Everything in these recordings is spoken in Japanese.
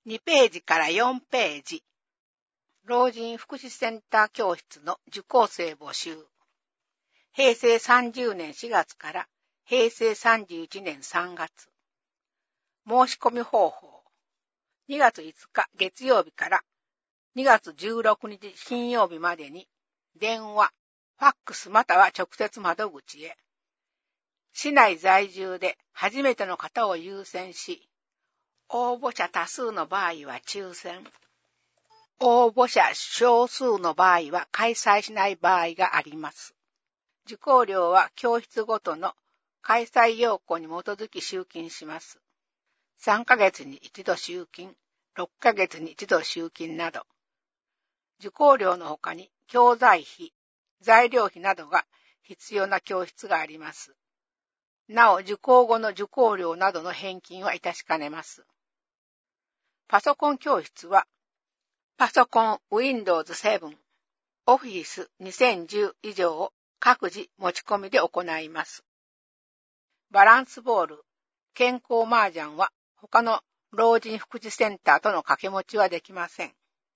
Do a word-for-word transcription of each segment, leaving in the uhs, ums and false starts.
にページからよんページ。老人福祉センター教室の受講生募集。へいせいさんじゅうねんしがつからへいせいさんじゅういちねんさんがつ。申し込み方法。にがついつか月曜日からにがつじゅうろくにち金曜日までに電話、ファックスまたは直接窓口へ。市内在住で初めての方を優先し、応募者多数の場合は抽選。応募者少数の場合は開催しない場合があります。受講料は教室ごとの開催要項に基づき集金します。さんかげつに一度集金、ろっかげつに一度集金など、受講料の他に教材費、材料費などが必要な教室があります。なお、受講後の受講料などの返金は致しかねます。パソコン教室は、パソコン ウィンドウズセブン、オフィスにせんじゅう以上を各自持ち込みで行います。バランスボール、健康麻雀は他の老人福祉センターとの掛け持ちはできません。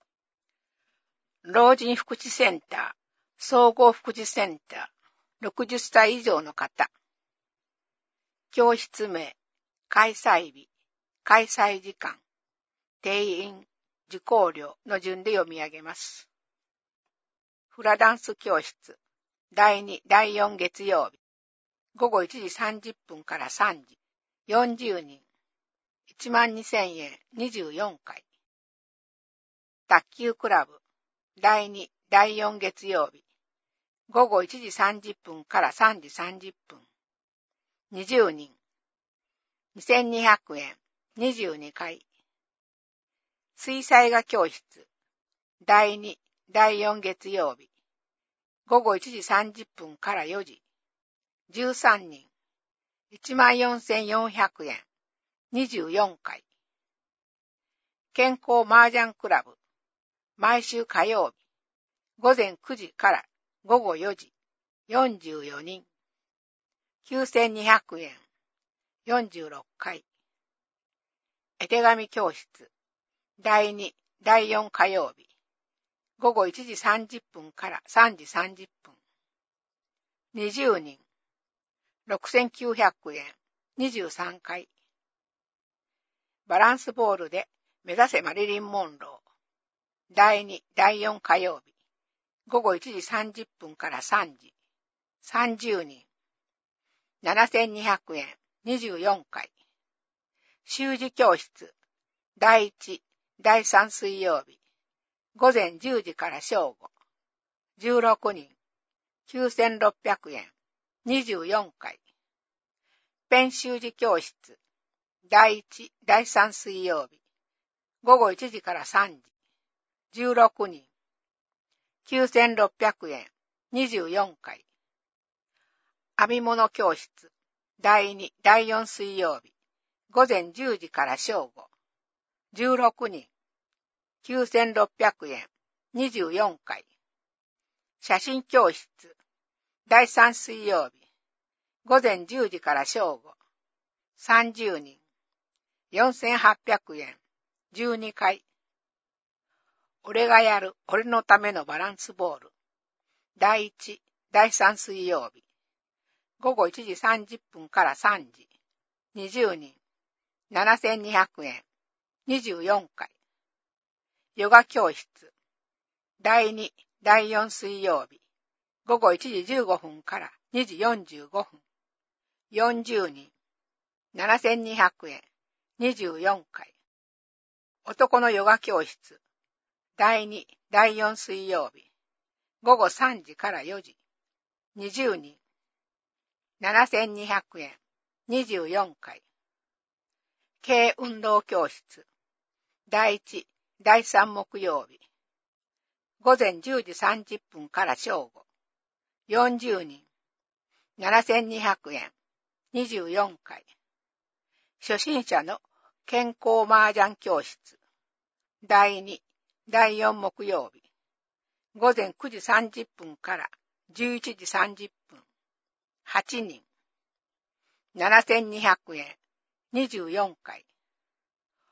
老人福祉センター、総合福祉センター、ろくじゅっさい以上の方。教室名、開催日、開催時間、定員、受講料の順で読み上げます。フラダンス教室、だいに、だいよん月曜日、ごごいちじさんじゅっぷんからさんじ、よんじゅうにん、いちまんにせんえん、にじゅうよんかい。卓球クラブ、だいに、だいよん月曜日、ごごいちじさんじゅっぷんからさんじさんじゅっぷん、にじゅうにん、にせんにひゃくえん、にじゅうにかい。水彩画教室、だいに、だいよん月曜日、ごごいちじさんじゅっぷんからよじ、じゅうさんにん、いちまんよんせんよんひゃくえん、にじゅうよんかい。健康麻雀クラブ、毎週火曜日、ごぜんくじからごごよじ、よんじゅうよにん、きゅうせんにひゃくえん、よんじゅうろっかい。絵手紙教室、だいに、だいよん火曜日、ごごいちじさんじゅっぷんからさんじさんじゅっぷん、にじゅうにん、ろくせんきゅうひゃくえん、にじゅうさんかい。バランスボールで目指せマリリン・モンロー、だいに、だいよん火曜日、ごごいちじさんじゅっぷんからさんじ、さんじゅうにん、ななせんにひゃくえん、にじゅうよんかい。習字教室、だいいち、だいさん水曜日、ごぜんじゅうじから正午、じゅうろくにん、きゅうせんろっぴゃくえん、にじゅうよんかい。ペン習字教室、だいいち、だいさん水曜日、ごごいちじからさんじ、じゅうろくにん、きゅうせんろっぴゃくえん、にじゅうよんかい。編み物教室、だいに、だいよん水曜日、ごぜんじゅうじから正午、じゅうろくにん、きゅうせんろっぴゃくえん、にじゅうよんかい。写真教室、だいさん水曜日、ごぜんじゅうじから正午、さんじゅうにん、よんせんはっぴゃくえん、じゅうにかい。俺がやる、俺のためのバランスボール、だいいち、だいさん水曜日、ごごいちじさんじゅっぷんからさんじ、にじゅうにん、ななせんにひゃくえん、にじゅうよんかい。ヨガ教室、だいに、だいよん水曜日、ごごいちじじゅうごふんからにじよんじゅうごふん、よんじゅうにん、ななせんにひゃくえん、にじゅうよんかい。男のヨガ教室、だいに、だいよん水曜日、ごごさんじからよじ、にじゅうにん、ななせんにひゃくえん、にじゅうよんかい。軽運動教室、だいいち、だいさん木曜日、ごぜんじゅうじさんじゅっぷんから正午、よんじゅうにん、ななせんにひゃくえん、にじゅうよんかい。初心者の健康麻雀教室、だいに、だいよん木曜日、ごぜんくじさんじゅっぷんからじゅういちじさんじゅっぷん、はちにん、ななせんにひゃくえん、にじゅうよんかい。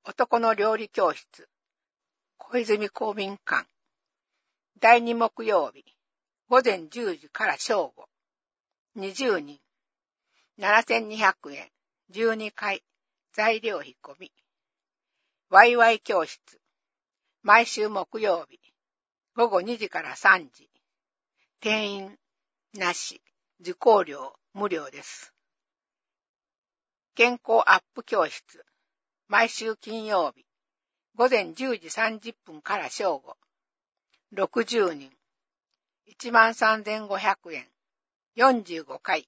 男の料理教室、小泉公民館。だいに木曜日、午前じゅうじから正午。にじゅうにん。ななせんにひゃくえん。じゅうにかい。材料費込み。ワイワイ教室。毎週木曜日。午後にじからさんじ。定員なし。受講料無料です。健康アップ教室。毎週金曜日。午前じゅうじさんじゅっぷんから正午。ろくじゅうにん。いちまんさんぜんごひゃくえん。よんじゅうごかい。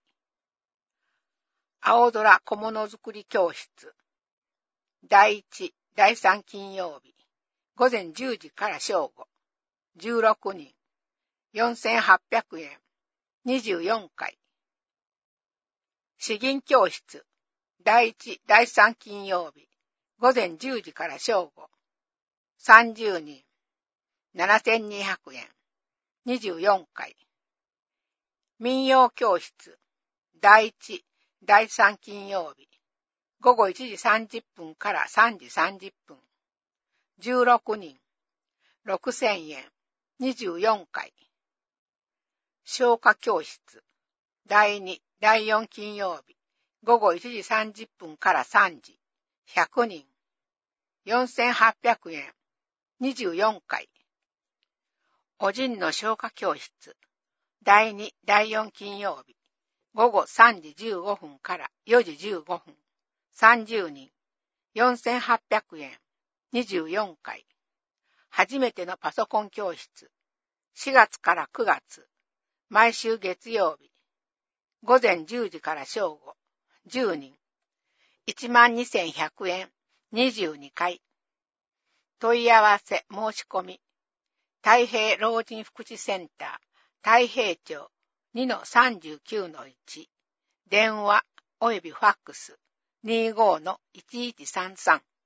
青空小物作り教室。だいいち、だいさん金曜日。午前じゅうじから正午。じゅうろくにん。よんせんはっぴゃくえん。にじゅうよんかい。詩吟教室。だいいち、だいさん金曜日。午前じゅうじから正午。さんじゅうにん。ななせんにひゃくえん。にじゅうよんかい。民謡教室。だいいち、だいさん金曜日。午後いちじさんじゅっぷんからさんじさんじゅっぷん。じゅうろくにん。ろくせんえん。にじゅうよんかい。消化教室。だいに、だいよん金曜日。午後いちじさんじゅっぷんからさんじ。ひゃくにん。よんせんはっぴゃくえん。にじゅうよんかい。おじんの消化教室。だいに、だいよん金曜日。午後さんじじゅうごふんからよじじゅうごふん。さんじゅうにん。よんせんはっぴゃくえん。にじゅうよんかい。初めてのパソコン教室。しがつからくがつ。毎週月曜日。午前じゅうじから正午。じゅうにん。いちまんにせんひゃくえん。にじゅうにかい。問い合わせ申し込み。太平老人福祉センター、太平町 にのさんじゅうきゅうのいち。電話およびファックス にじゅうごのいちいちさんさん。